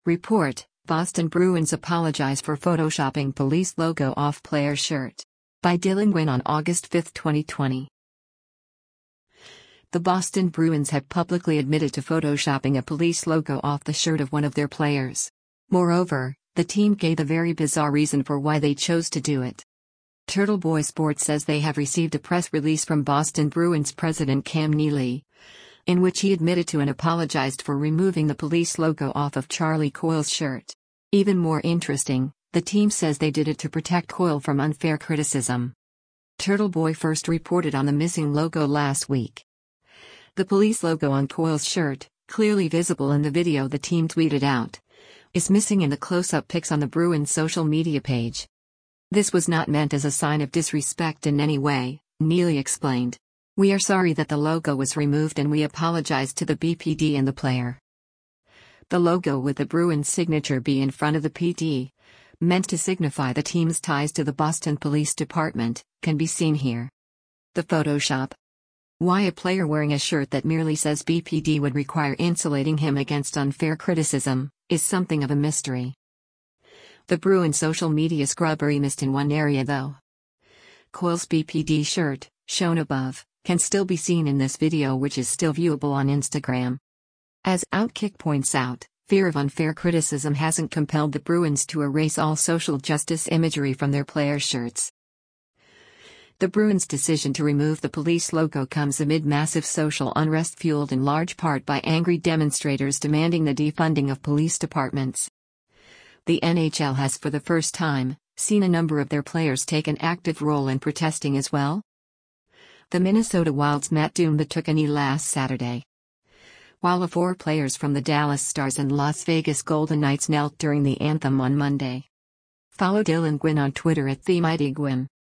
Report: Boston Bruins apologize for photoshopping police logo off player shirt. By Dylan Gwynn on August 5, 2020. The Boston Bruins have publicly admitted to photoshopping a police logo off the shirt of one of their players. Moreover, the team gave a very bizarre reason for why they chose to do it. Turtle Boy Sports says they have received a press release from Boston Bruins president Cam Neely, in which he admitted to and apologized for removing the police logo off of Charlie Coyle's shirt. Even more interesting, the team says they did it to protect Coyle from unfair criticism. Turtle Boy first reported on the missing logo last week. The police logo on Coyle's shirt, clearly visible in the video the team tweeted out, is missing in the close-up pics on the Bruins social media page. This was not meant as a sign of disrespect in any way, Neely explained. We are sorry that the logo was removed and we apologize to the BPD and the player. The logo with the Bruins signature B in front of the PD, meant to signify the team's ties to the Boston Police Department, can be seen here. The Photoshop. Why a player wearing a shirt that merely says BPD would require insulating him against unfair criticism, is something of a mystery. The Bruins social media scrubbery missed in one area though. Coyle's BPD shirt, shown above, can still be seen in this video which is still viewable on Instagram. As Outkick points out, fear of unfair criticism hasn't compelled the Bruins to erase all social justice imagery from their players' shirts. The Bruins' decision to remove the police logo comes amid massive social unrest fueled in large part by angry demonstrators demanding the defunding of police departments. The NHL has for the first time seen a number of their players take an active role in protesting as well. The Minnesota Wild's Matt Dumba took a knee last Saturday, while the 4 players from the Dallas Stars and Las Vegas Golden Knights knelt during the anthem on Monday. Follow Dylan Gwynn on Twitter @TheMightyGwynn.